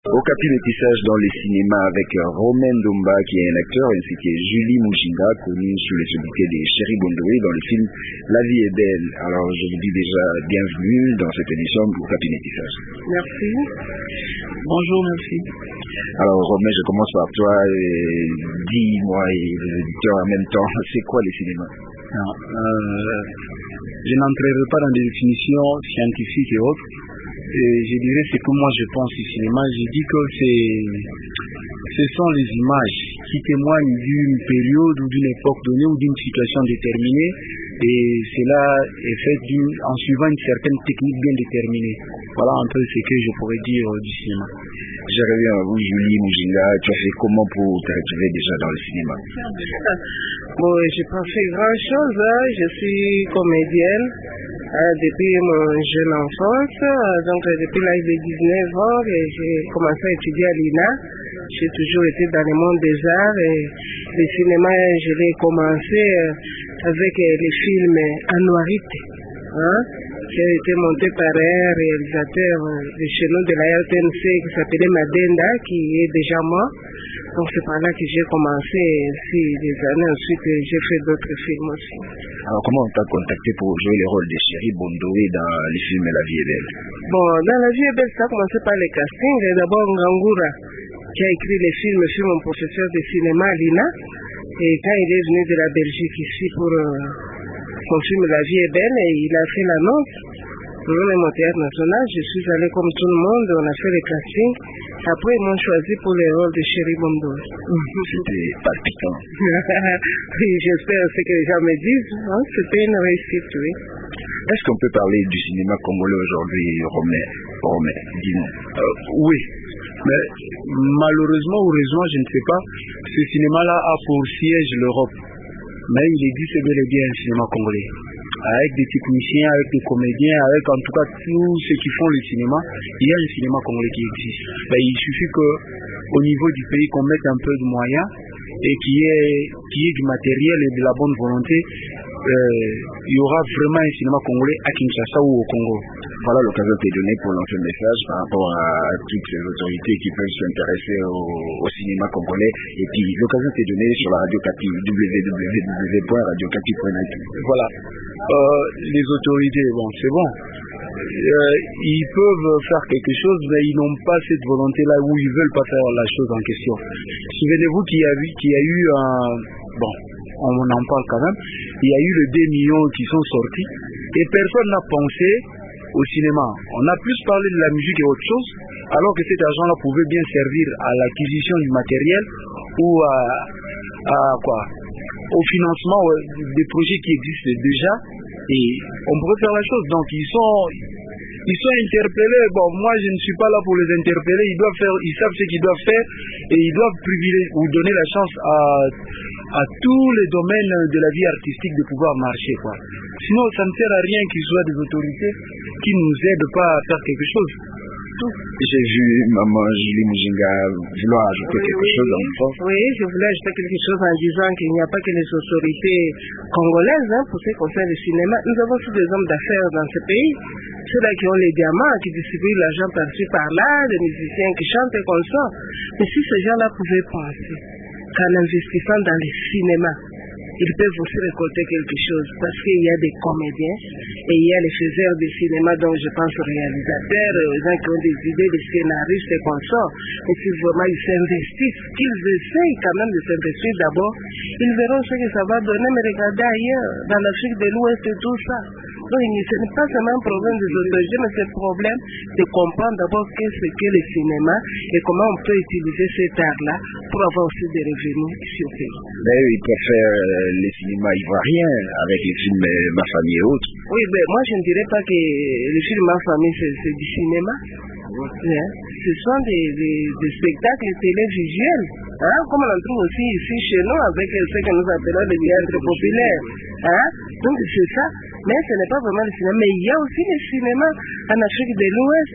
Okapi métissage dans les cinémas avec Romain Domba qui est un acteur ainsi que Julie Mujinga connue sous les sobriquets des Chéri Bondoé dans le film La vie est belle. Alors je vous dis déjà bienvenue dans cette édition d'Okapi métissage. Merci. Bonjour, merci. Alors Romain, je commence par toi et dis-moi et les éditeurs en même temps, c'est quoi les cinémas? Je n'entrerai pas dans des définitions scientifiques et autres. Je dirais ce que moi je pense du cinéma. Je dis que ce sont les images qui témoignent d'une période ou d'une époque donnée ou d'une situation déterminée, et cela est fait en suivant une certaine technique bien déterminée. Voilà un peu ce que je pourrais dire du cinéma. Je reviens à vous, Julie Mujinga. Tu as fait comment pour te retrouver déjà dans le cinéma? Bon, j'ai pas fait grand chose, hein. Je suis comédienne depuis mon jeune enfance, donc depuis l'âge de 19 ans, j'ai commencé à étudier à l'INA. J'ai toujours été dans le monde des arts et le cinéma, je l'ai commencé avec les films en noirité, hein, qui a été monté par un réalisateur de chez nous de la RTNC qui s'appelait Madenda, qui est déjà mort. Donc c'est par là que j'ai commencé, des années ensuite j'ai fait d'autres films aussi. Alors comment on t'a contacté pour jouer le rôle de Chéri Bondoé dans les films La vie est belle? Bon, dans La vie est belle, ça a commencé par les castings. D'abord Ngangura, qui a écrit les films, fut mon professeur de cinéma à l'INA. Et quand il est venu de la Belgique ici pour son film La vie est belle, et il a fait l'annonce pour le théâtre national. Je suis allé comme tout le monde, on a fait les castings. Après, ils m'ont choisi pour le rôle de Chéri Bondoé. C'était palpitant. Oui, j'espère ce que les gens me disent. Hein? C'était une réussite, oui. Est-ce qu'on peut parler du cinéma congolais aujourd'hui, Romain, dis-nous. Oui, mais malheureusement ou heureusement, je ne sais pas, ce cinéma-là a pour siège l'Europe. Mais il existe bel et bien un cinéma congolais, avec des techniciens, avec des comédiens, avec en tout cas tous ceux qui font le cinéma. Il y a un cinéma congolais qui existe. Il suffit qu'au niveau du pays, qu'on mette un peu de moyens et qu'il y ait du matériel et de la bonne volonté. Il y aura vraiment un cinéma congolais à Kinshasa ou au Congo. Voilà, l'occasion t'est donnée pour lancer un message par rapport à toutes les autorités qui peuvent s'intéresser au cinéma congolais. Et puis l'occasion t'est donnée sur la Radio Kapi, www.radiokapi.net. Voilà. Les autorités, bon, c'est bon. Ils peuvent faire quelque chose, mais ils n'ont pas cette volonté-là, ou ils veulent pas faire la chose en question. Souvenez-vous qu'il y a eu un... Bon, on en parle quand même. Il y a eu les 2 millions qui sont sortis et personne n'a pensé au cinéma. On a plus parlé de la musique et autre chose, alors que cet argent-là pouvait bien servir à l'acquisition du matériel ou au financement des projets qui existent déjà, et on pourrait faire la chose. Donc ils sont interpellés. Bon, moi je ne suis pas là pour les interpeller. Ils savent ce qu'ils doivent faire et ils doivent privilégier ou donner la chance à tous les domaines de la vie artistique de pouvoir marcher, quoi. Sinon ça ne sert à rien qu'ils soient des autorités qui ne nous aident pas à faire quelque chose. J'ai vu maman Julie Mujinga vouloir ajouter quelque chose en France. Oui, je voulais ajouter quelque chose en disant qu'il n'y a pas que les autorités congolaises pour ce qui concerne le cinéma. Nous avons aussi des hommes d'affaires dans ce pays, ceux-là qui ont les diamants, qui distribuent l'argent par-ci par-là, les musiciens qui chantent et comme ça. Mais si ces gens-là pouvaient penser qu'en investissant dans les cinémas, ils peuvent aussi récolter quelque chose, parce qu'il y a des comédiens et il y a les faiseurs de cinéma, dont je pense aux réalisateurs, aux gens qui ont des idées, les scénaristes et consorts. Et si vraiment ils s'investissent, qu'ils essayent quand même de s'investir d'abord, ils verront ce que ça va donner. Mais regardez ailleurs, dans l'Afrique de l'Ouest et tout ça. Donc ce n'est pas seulement un problème des autorités, mais c'est un problème de comprendre d'abord qu'est-ce que le cinéma et comment on peut utiliser cet art-là pour avoir aussi des revenus ici au pays. Mais ils préfèrent les cinémas ivoiriens avec les films Ma famille et autres. Oui, mais moi je ne dirais pas que les films Ma famille c'est du cinéma. Ce sont des spectacles télévisuels, comme on en trouve aussi ici chez nous avec ce que nous appelons les théâtres populaires. Donc c'est ça, mais ce n'est pas vraiment le cinéma. Mais il y a aussi le cinéma en Afrique de l'Ouest.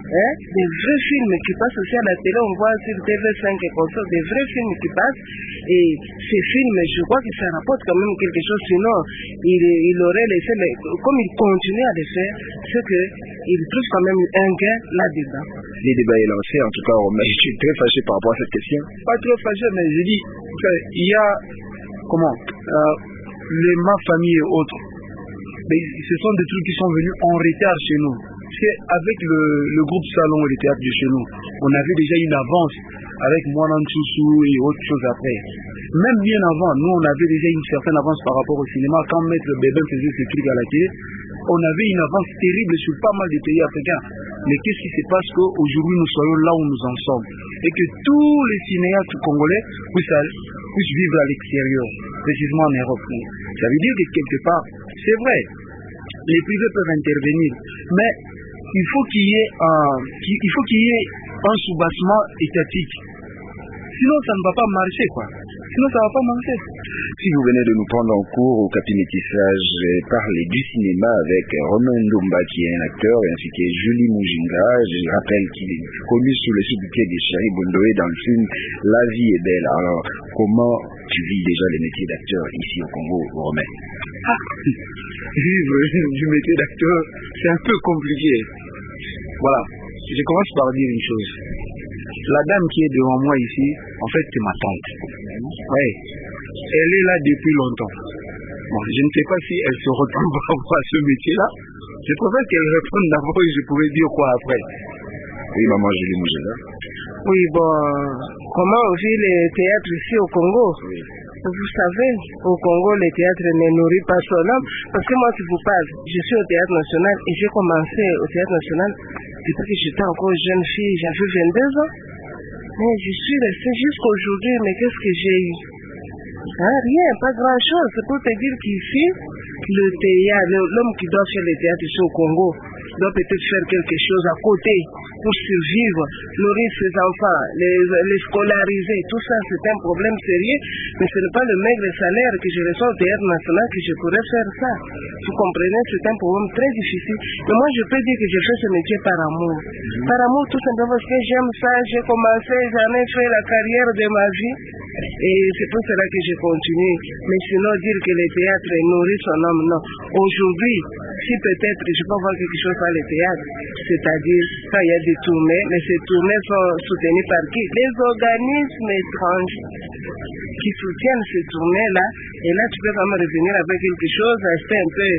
des vrais films qui passent aussi à la télé, on voit sur TV5 et comme ça, des vrais films qui passent, et ces films, je crois que ça rapporte quand même quelque chose, sinon il aurait laissé, mais comme il continue à le faire, c'est qu'il trouve quand même un gain là-dedans. Les débats est lancé, en tout cas, je suis très fâché par rapport à cette question. Pas trop fâché, mais je dis, il y a, ma famille et autres, mais ce sont des trucs qui sont venus en retard chez nous. C'est avec le groupe Salon et le théâtre de chez nous, on avait déjà une avance avec Mwanan Tchoussou et autres choses après. Même bien avant, nous on avait déjà une certaine avance par rapport au cinéma. Quand Maître Bébin faisait ce truc à la télé, on avait une avance terrible sur pas mal de pays africains. Mais qu'est-ce qui se passe qu'aujourd'hui nous soyons là où nous en sommes et que tous les cinéastes congolais puissent vivre à l'extérieur, précisément en Europe. Ça veut dire que quelque part, c'est vrai, les privés peuvent intervenir, mais il faut qu'il y ait un soubassement étatique. Sinon, ça ne va pas marcher, quoi. Sinon, ça ne va pas marcher. Si vous venez de nous prendre en cours au Capimétissage, parler du cinéma avec Romain Ndomba, qui est un acteur, ainsi que Julie Mujinga. Je rappelle qu'il est connu sous le sobriquet de Chéri Bondoé dans le film La vie est belle. Alors, comment tu vis déjà les métiers d'acteur ici au Congo, Romain? Vivre du métier d'acteur, c'est un peu compliqué. Voilà. Je commence par dire une chose. La dame qui est devant moi ici, en fait, c'est ma tante. Oui. Elle est là depuis longtemps. Bon, je ne sais pas si elle se retrouve par rapport à ce métier-là. Je préfère qu'elle réponde d'abord et je pourrais dire quoi après. Oui, maman Julie Mujinga. Oui, bon, comment on vit les théâtres ici au Congo? Oui. Vous savez, au Congo, le théâtre ne nourrit pas son homme. Parce que moi, si vous parle, je suis au Théâtre National et j'ai commencé au Théâtre National depuis que j'étais encore jeune fille, j'avais 22 ans. Mais je suis restée jusqu'aujourd'hui, mais qu'est-ce que j'ai eu? Rien, pas grand-chose. C'est pour te dire qu'ici, le théâtre, l'homme qui doit faire le théâtre ici au Congo, doit peut-être faire quelque chose à côté pour survivre, nourrir ses enfants, les scolariser. Tout ça, c'est un problème sérieux, mais ce n'est pas le maigre salaire que je reçois au Théâtre National que je pourrais faire ça. Vous comprenez, c'est un problème très difficile. Mais moi, je peux dire que je fais ce métier par amour. Par amour, tout simplement parce que j'aime ça, j'ai commencé, j'en ai fait la carrière de ma vie. Et c'est pour cela que je continue. Mais sinon, dire que le théâtre nourrit son homme, non. Aujourd'hui, si peut-être je peux voir quelque chose par le théâtre, c'est-à-dire quand il y a des tournées, mais ces tournées sont soutenues par qui? Les organismes étranges qui soutiennent ces tournées-là. Et là, tu peux vraiment revenir avec quelque chose, acheter un peu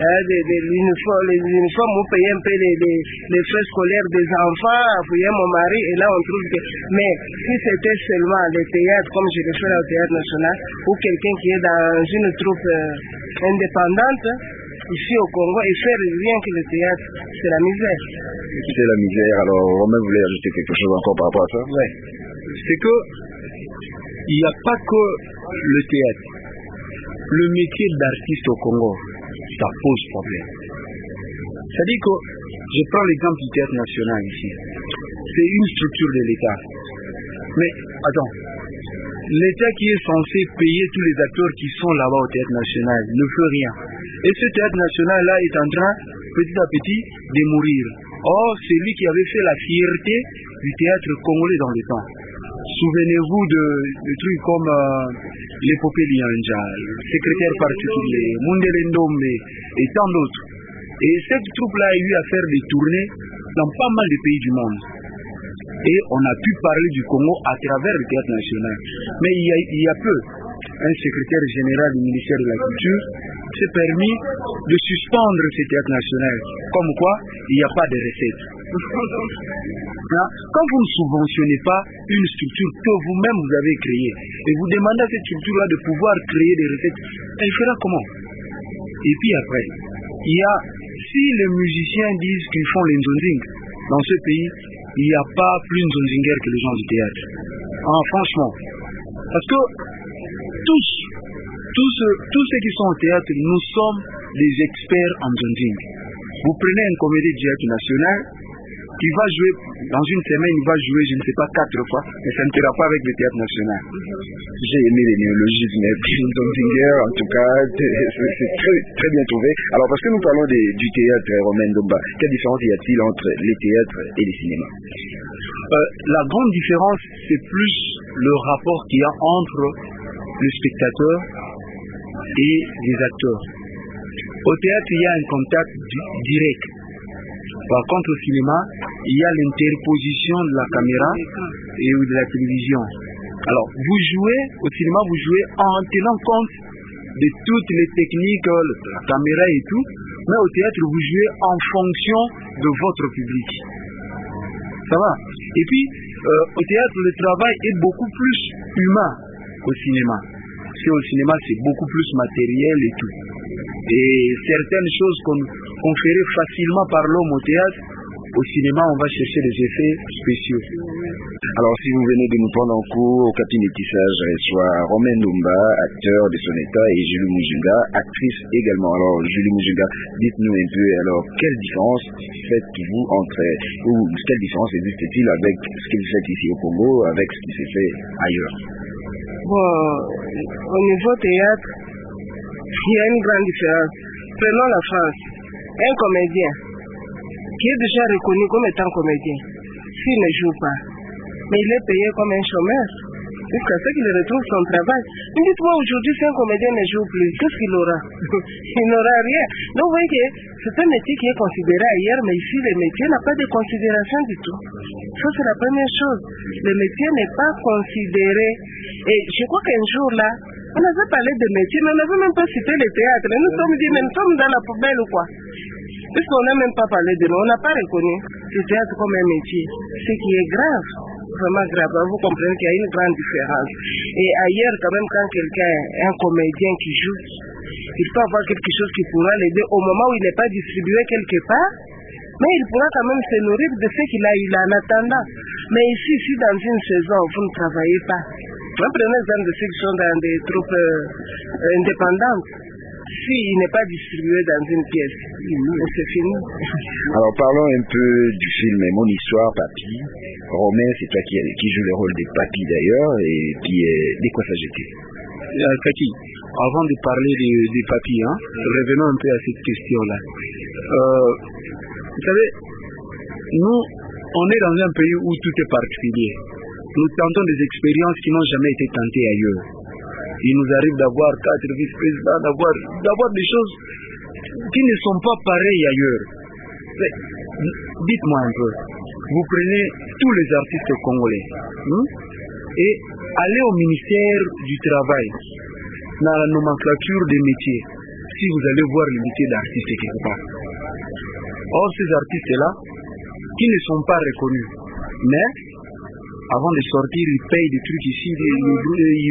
les uniformes, ou payer un peu les frais scolaires des enfants, appuyer mon mari, et là on trouve que... Mais si c'était seulement le théâtre, comme je le fais au Théâtre National, ou quelqu'un qui est dans une troupe indépendante, ici au Congo, et faire rien que le théâtre, c'est la misère. C'est la misère. Alors, Romain voulait ajouter quelque chose encore par rapport à ça? Oui. C'est que il n'y a pas que le théâtre. Le métier d'artiste au Congo, ça pose problème. C'est-à-dire que, je prends l'exemple du Théâtre National ici. C'est une structure de l'État. Mais, attends, l'État qui est censé payer tous les acteurs qui sont là-bas au Théâtre National ne fait rien. Et ce Théâtre National-là est en train, petit à petit, de mourir. Or, c'est lui qui avait fait la fierté du théâtre congolais dans le temps. Souvenez-vous de trucs comme l'épopée d'Yanja, le secrétaire particulier, Mundele Ndombe et tant d'autres. Et cette troupe-là a eu à faire des tournées dans pas mal de pays du monde. Et on a pu parler du Congo à travers le Théâtre National. Mais il y a peu, un secrétaire général du ministère de la Culture s'est permis de suspendre ce Théâtre National. Comme quoi, il n'y a pas de recettes. Quand vous ne subventionnez pas une structure que vous-même vous avez créée, et vous demandez à cette structure-là de pouvoir créer des recettes, elle fera comment? Et puis après, si les musiciens disent qu'ils font les nzonzing dans ce pays, il n'y a pas plus nzonzinger que les gens du théâtre. Franchement. Parce que tous ceux qui sont au théâtre, nous sommes des experts en nzonzing. Vous prenez une comédie du Théâtre National, il va jouer, dans une semaine, il va jouer, je ne sais pas, 4 fois, mais ça ne sera pas avec le Théâtre National. J'ai aimé les néologismes, Domzinger, en tout cas, c'est très, très bien trouvé. Alors, parce que nous parlons du théâtre, Romain Ndomba, quelle différence y a-t-il entre les théâtres et les cinémas? La grande différence, c'est plus le rapport qu'il y a entre le spectateur et les acteurs. Au théâtre, il y a un contact direct. Par contre, au cinéma, il y a l'interposition de la caméra et de la télévision. Alors, vous jouez, au cinéma, vous jouez en tenant compte de toutes les techniques, la caméra et tout, mais au théâtre, vous jouez en fonction de votre public. Ça va? Et puis, au théâtre, le travail est beaucoup plus humain qu'au cinéma. Si au cinéma, c'est beaucoup plus matériel et tout. Et certaines choses qu'on ferait facilement par l'homme au théâtre, au cinéma, on va chercher des effets spéciaux. Alors, si vous venez de nous prendre en cours au Métissage, soit Romain Ndomba, acteur de Soneta, et Julie Mujinga, actrice également. Alors, Julie Mujinga, dites-nous un peu, alors, quelle différence faites-vous quelle différence existe-t-il avec ce que vous faites ici au Congo, avec ce qui s'est fait ailleurs? Bon, au niveau théâtre, il y a une grande différence. Prenons la France. Un comédien qui est déjà reconnu comme étant comédien, s'il ne joue pas, mais il est payé comme un chômeur, jusqu'à ce qu'il retrouve son travail. Mais dites-moi, aujourd'hui, si un comédien ne joue plus, qu'est-ce qu'il aura? Il n'aura rien. Donc, vous voyez que c'est un métier qui est considéré ailleurs, mais ici, le métier n'a pas de considération du tout. Ça, c'est la première chose. Le métier n'est pas considéré. Et je crois qu'un jour, là, on avait parlé de métier, mais on n'avait même pas cité le théâtre. Nous sommes dit, mais nous sommes dans la poubelle ou quoi? Puisqu'on n'a même pas parlé de nous, on n'a pas reconnu le théâtre comme un métier. Ce qui est grave, vraiment grave. Vous comprenez qu'il y a une grande différence. Et ailleurs, quand même, quand quelqu'un est un comédien qui joue, il peut avoir quelque chose qui pourra l'aider au moment où il n'est pas distribué quelque part, mais il pourra quand même se nourrir de ce qu'il a eu là en attendant. Mais ici, dans une saison, vous ne travaillez pas. Prenez exemple de ceux qui sont dans des troupes indépendantes. S'il n'est pas distribué dans une pièce, c'est fini. Alors parlons un peu du film Mon Histoire, Papy. Romain, c'est toi qui joue le rôle de Papy d'ailleurs, et puis de quoi s'agit-il? Kaki, avant de parler des Papy, revenons un peu à cette question-là. Vous savez, nous, on est dans un pays où tout est particulier. Nous tentons des expériences qui n'ont jamais été tentées ailleurs. Il nous arrive d'avoir 4 vice-présidents, d'avoir des choses qui ne sont pas pareilles ailleurs. Mais, dites-moi un peu, vous prenez tous les artistes congolais et allez au ministère du Travail, dans la nomenclature des métiers, si vous allez voir le métier d'artiste quelque part. Or, ces artistes-là, qui ne sont pas reconnus, mais avant de sortir, ils payent des trucs ici, il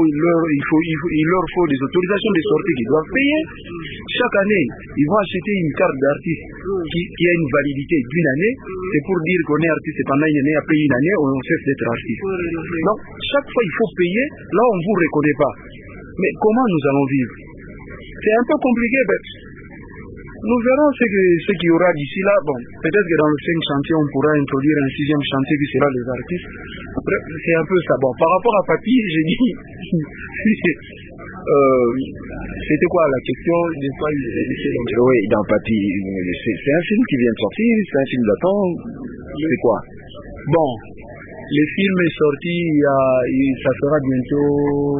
leur faut des autorisations de sortie qu'ils doivent payer. Chaque année, ils vont acheter une carte d'artiste qui a une validité d'une année. C'est pour dire qu'on est artiste pendant une année, après une année, on cesse d'être artiste. Donc, chaque fois, il faut payer, là, on ne vous reconnaît pas. Mais comment nous allons vivre? C'est un peu compliqué, nous verrons ce qu'il y aura d'ici là. Bon, peut-être que dans le 5 chantier, on pourra introduire un 6e chantier qui sera les artistes. Bref, c'est un peu ça. Bon, par rapport à Papy, j'ai dit... c'était quoi la question? Oui, dans Papy, c'est un film qui vient de sortir, c'est un film d'attente. C'est quoi? Bon, le film est sorti, ça fera bientôt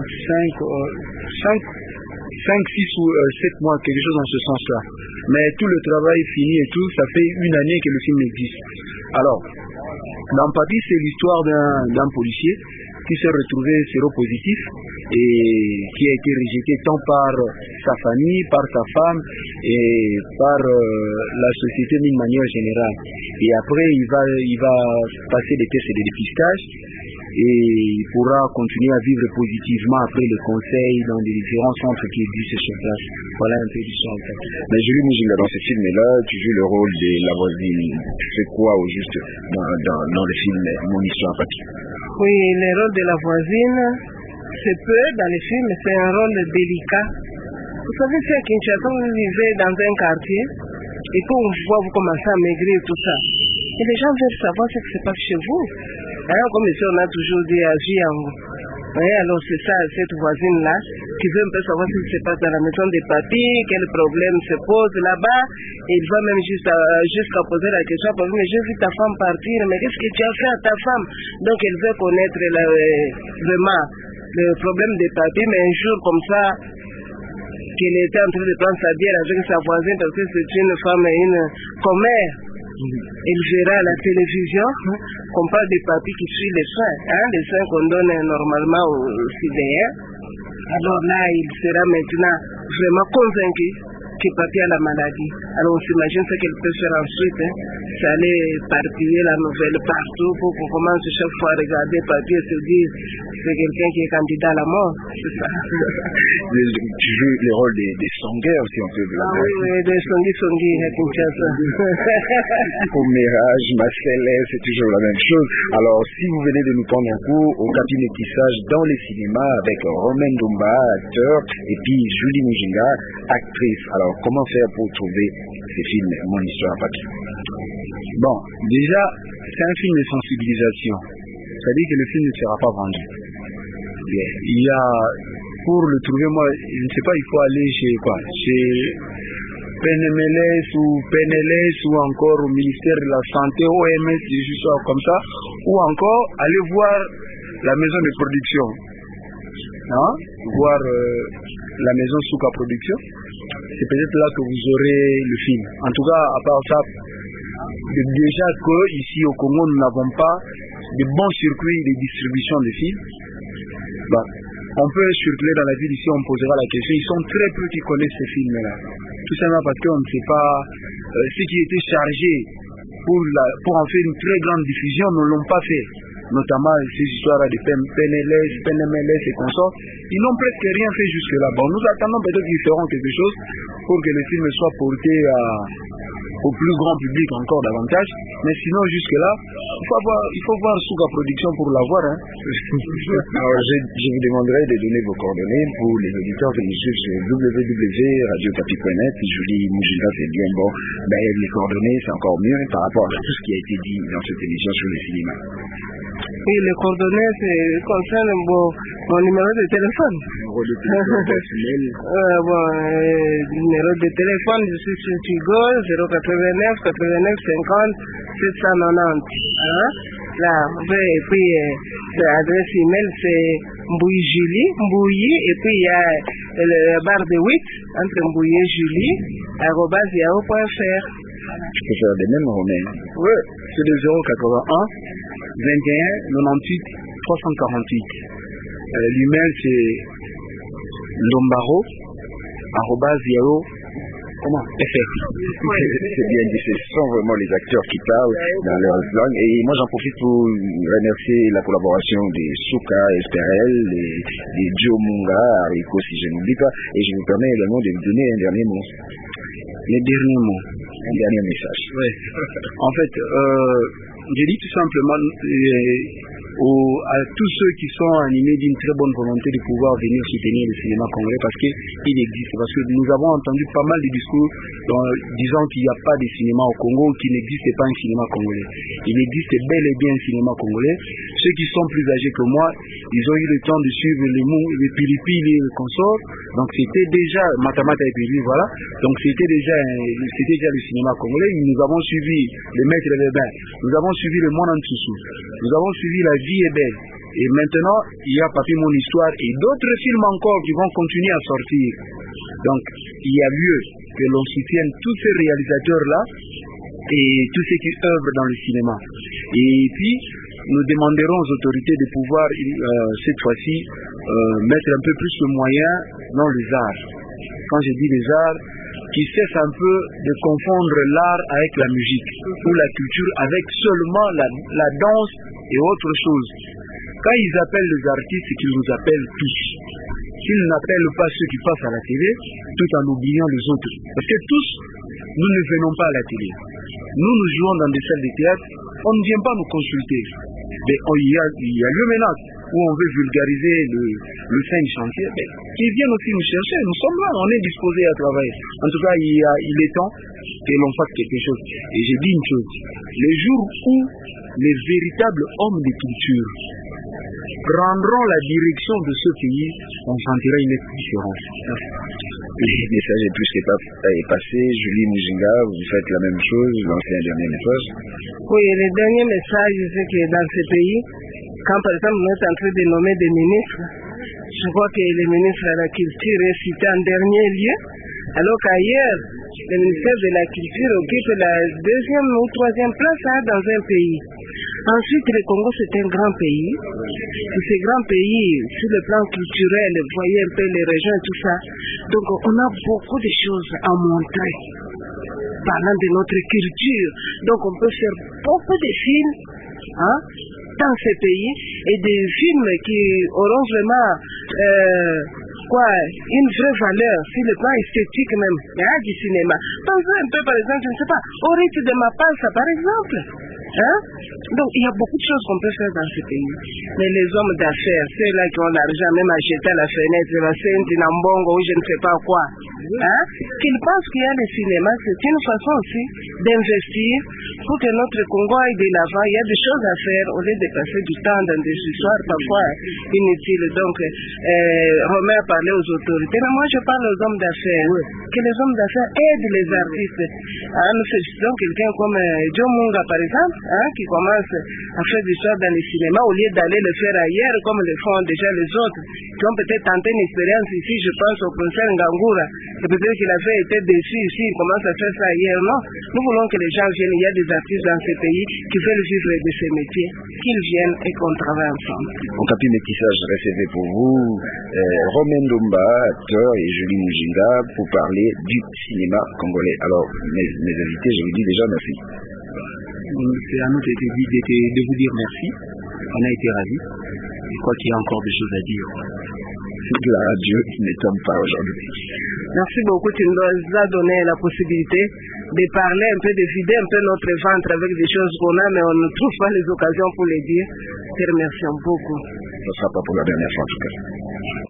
5, 6 ou 7 mois, quelque chose dans ce sens-là. Mais tout le travail fini et tout, ça fait une année que le film existe. Alors, dans Papy, c'est l'histoire d'un policier qui s'est retrouvé séropositif et qui a été rejeté tant par sa famille, par sa femme et par la société d'une manière générale. Et après, il va passer des tests de dépistage et il pourra continuer à vivre positivement après le conseil dans des différents centres qui existent sur place. Voilà un peu l'histoire. Mais Julie Mujinga, dans ce film-là, tu joues le rôle de la voisine. Tu fais quoi au juste dans le film Mon Histoire, Papy? Oui, le rôle de la voisine, c'est peu dans le film, c'est un rôle délicat. Vous savez, si à Kinshasa, vous vivez dans un quartier, et qu'on voit vous commencer à maigrir tout ça, Et les gens veulent savoir ce qui se passe chez vous. Hein, comme ici, on a toujours dit à Giango. Alors c'est ça, cette voisine-là, qui veut un peu savoir ce qui se passe dans la maison des papis, quel problème se pose là-bas. Et il va même jusqu'à poser la question, mais j'ai vu ta femme partir, mais qu'est-ce que tu as fait à ta femme? Donc elle veut connaître vraiment le problème des papis, mais un jour comme ça, qu'elle était en train de prendre sa bière avec sa voisine, parce que c'est une femme et une commère. Elle verra à la télévision qu'on parle des papis qui suivent les soins, les soins qu'on donne normalement aux CDR. Alors là, il sera maintenant vraiment convaincu que papi a la maladie. Alors on s'imagine ce qu'elle peut faire ensuite. C'est aller partir la nouvelle partout pour qu'on commence chaque fois à regarder papi et se dire c'est quelqu'un qui est candidat à la mort. C'est ça. Tu joues les rôles des sangueurs, si on peut dire. Ah oui, des Songi à Kinshasa. Pour Mirage, Marcellais, c'est toujours la même chose. Alors, si vous venez de nous prendre en cours au cabinet tissage dans les cinémas avec Romain Dumba, acteur, et puis Julie Mujinga, actrice. Alors, comment faire pour trouver ces films, Mon Histoire à papier? Bon, déjà, c'est un film de sensibilisation. C'est-à-dire que le film ne sera pas vendu. Il y a, pour le trouver, moi, je ne sais pas, il faut aller chez quoi? Chez PNMLS ou PNLS ou encore au ministère de la Santé, OMS, des choses comme ça, ou encore aller voir la maison de production. Voir la maison Souka Production. C'est peut-être là que vous aurez le film. En tout cas, à part ça, déjà que ici au Congo, nous n'avons pas de bons circuits de distribution de films. On peut circuler dans la ville ici, on posera la question. Ils sont très peu qui connaissent ces films-là. Tout simplement parce qu'on ne sait pas ce qui était chargé pour en faire une très grande diffusion, ne l'ont pas fait. Notamment ces histoires de PNLS, PNMLS et consorts. Ils n'ont presque rien fait jusque-là. Bon, nous attendons peut-être qu'ils feront quelque chose pour que le film soit porté au plus grand public encore davantage. Mais sinon, jusque-là, il faut voir Souka Production pour l'avoir. Alors, je vous demanderai de donner vos coordonnées pour les auditeurs qui nous suivent sur www.radiocapi.net. Julie Mujinga, c'est bien bon. Les coordonnées, c'est encore mieux par rapport à tout ce qui a été dit dans cette émission sur le cinéma. Oui, les coordonnées concernent mon numéro de téléphone. Numéro de téléphone, je suis sur Tigo, 089 89 50 790. Là, et puis l'adresse email c'est Mbouyi Julie, et puis il y a la barre de 8 entre Mbouyi et Julie, @yahoo.fr. Tu peux faire des mêmes, Romain? Oui, c'est le 081 21 98 348. L'email c'est lombaro@yahoo.fr. C'est bien dit, ce sont vraiment les acteurs qui parlent dans leur langue. Et moi j'en profite pour remercier la collaboration des Souka, Esperel, des Joe Munga, Arico si je n'oublie pas. Et je vous permets également de vous donner un dernier mot. Les derniers mots. Un dernier message. Oui. En fait, je dis tout simplement à tous ceux qui sont animés d'une très bonne volonté de pouvoir venir soutenir le cinéma congolais parce qu'il existe. Parce que nous avons entendu pas mal de discours disant qu'il n'y a pas de cinéma au Congo, qu'il n'existe pas un cinéma congolais. Il existe bel et bien un cinéma congolais. Ceux qui sont plus âgés que moi, ils ont eu le temps de suivre les Pilipili et les consorts. Donc c'était déjà Matamata et Pili, voilà. Donc c'était déjà le cinéma congolais. Nous avons suivi le Maître des Bains. Nous avons suivi le Monde en Soussou. Nous avons suivi La Vie est belle. Et maintenant, il y a Papi Mon Histoire et d'autres films encore qui vont continuer à sortir. Donc, il y a lieu que l'on soutienne tous ces réalisateurs-là et tous ceux qui œuvrent dans le cinéma. Et puis, nous demanderons aux autorités de pouvoir, cette fois-ci, mettre un peu plus de moyens dans les arts. Quand je dis les arts, qui cessent un peu de confondre l'art avec la musique ou la culture avec seulement la danse et autre chose. Quand ils appellent les artistes, c'est qu'ils nous appellent tous. S'ils n'appellent pas ceux qui passent à la télé, tout en oubliant les autres. Parce que tous, nous ne venons pas à la télé. Nous jouons dans des salles de théâtre, on ne vient pas nous consulter. Mais il y a lieu maintenant où on veut vulgariser le sein du chantier, qu'ils viennent aussi nous chercher. Nous sommes là, on est disposés à travailler. En tout cas, il est temps que l'on fasse quelque chose. Et j'ai dit une chose, les jours où les véritables hommes de culture prendront la direction de ce pays, on sentira une nette différence. Le message est plus est passé. Julie Mujinga, vous faites la même chose, lancez un dernier message. Oui, le dernier message, c'est que dans ce pays, quand par exemple nous sommes en train de nommer des ministres, je crois que le ministre de la Culture est cité en dernier lieu, alors qu'ailleurs, le ministère de la Culture occupe la 2e ou 3e place dans un pays. Ensuite, le Congo, c'est un grand pays. Et ce grand pays, sur le plan culturel, vous voyez un peu les régions et tout ça. Donc, on a beaucoup de choses à montrer parlant de notre culture. Donc, on peut faire beaucoup de films dans ce pays et des films qui auront vraiment une vraie valeur sur le plan esthétique même. Il y a du cinéma. Pensez un peu, par exemple, je ne sais pas, au rythme de Mapasa, par exemple. Donc, il y a beaucoup de choses qu'on peut faire dans ce pays. Mais les hommes d'affaires, ceux-là qui ont l'argent, même acheter à la fenêtre, la scène, Nambongo, ou je ne sais pas quoi, qu'ils pensent qu'il y a le cinéma, c'est une façon aussi d'investir pour que notre Congo aille de l'avant. Il y a des choses à faire au lieu de passer du temps dans des histoires parfois inutiles. Donc, Romain a parlé aux autorités, mais moi je parle aux hommes d'affaires. Que les hommes d'affaires aident les artistes. Nous félicitons quelqu'un comme Joe Munga, par exemple, qui commence à faire des choses dans le cinéma au lieu d'aller le faire ailleurs comme le font déjà les autres, qui ont peut-être tenté une expérience ici. Je pense au professeur Ngangura, et peut-être qu'il avait été déçu ici, il commence à faire ça ailleurs. Non, nous voulons que les gens viennent. Il y a des artistes dans ce pays qui veulent vivre de ces métiers, qu'ils viennent et qu'on travaille ensemble. On a pu métissage recevé pour vous, Romain Ndomba, acteur, et Julie Mujinga, pour parler du cinéma congolais. Alors, mes invités, je vous dis déjà merci. C'est à nous de vous dire merci. On a été ravis. Je crois qu'il y a encore des choses à dire. C'est de la radio qui ne tombe pas aujourd'hui. Merci beaucoup, tu nous as donné la possibilité de parler un peu, de vider un peu notre ventre avec des choses qu'on a, mais on ne trouve pas les occasions pour les dire. Te remercions beaucoup. Ce ne sera pas pour la dernière fois en tout cas.